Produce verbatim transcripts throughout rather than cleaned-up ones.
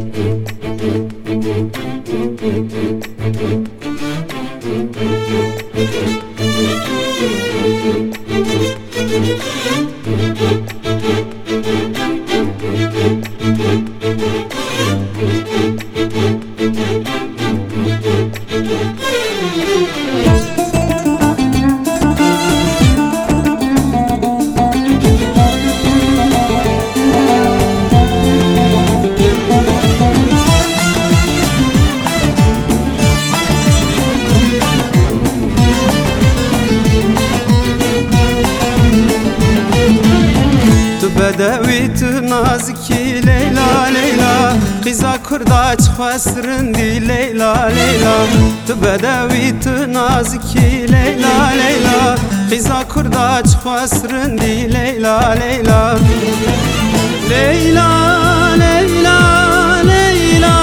بدویت نازکی لیلا لیلا قیزا کردا چخواسرندی لیلا لیلا تو بدویت نازکی لیلا لیلا قیزا کردا چخواسرندی لیلا لیلا لیلا لیلا لیلا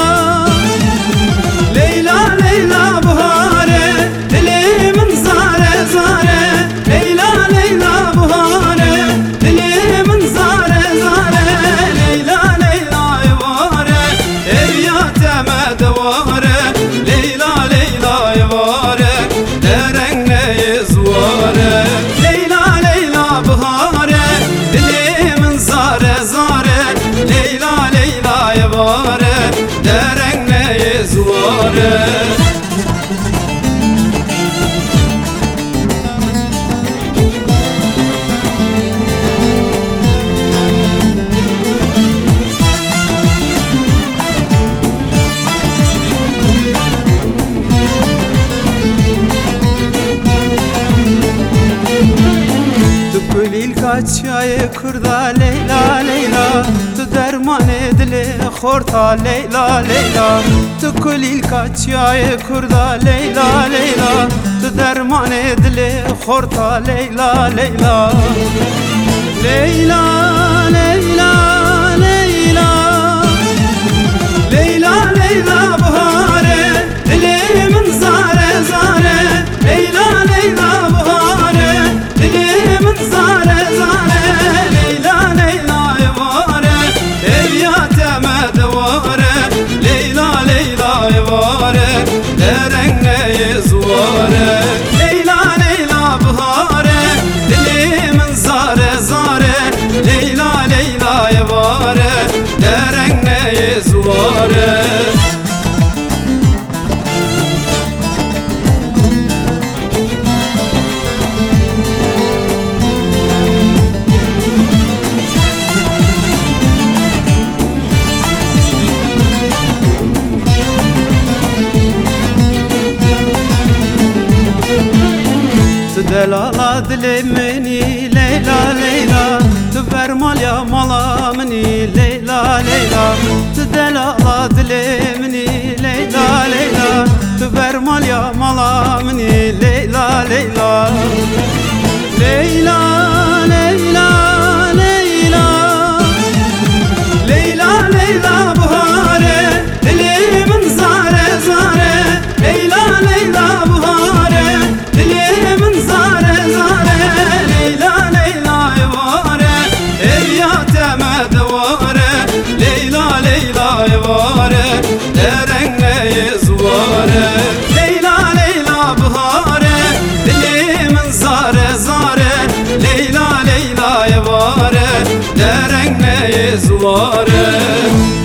لیلا لیلا بهاره دلی من زاره زاره لیلا لیلا بهاره دلی من زاره زاره لیلا لیلا یواره ایات مدواره لیلا لیلا یواره درنگ نیزواره لیلا لیلا بهاره دلی من زاره زاره لیلا لیلا یواره درنگ نیزواره Kulil kaçayı kurda Leyla Leyla Tu derman edile khorta Leyla Leyla Tu kulil kaçayı kurda Leyla Leyla Tu derman edile khorta Leyla Leyla Leyla Leyla Leyla Leyla Leyla bahare dilimin zare zare Leyla Leyla bahare dilimin zare zare Leyla Leyla yavare eviyate medvare Leyla Leyla yavare derengeyiz vare Leyla Leyla bahare dilimin zare zare Leyla Leyla yavare derengeyiz vare Delala dilimini Leyla Leyla Tu vermal ya malamini Leyla Leyla Tu delala dilimini Leyla Leyla Tu vermal ya malamini Leyla Leyla Leyla Leyla Leyla Leyla Leyla buhare dilimin zare zare Leyla Leyla buhare dilimin zare zare Leyla Leyla yavare eviyate medvare Leyla Leyla yavare derengeyiz vare Leyla Leyla buhare dilimin zare zare Leyla Leyla yavare derengeyiz vare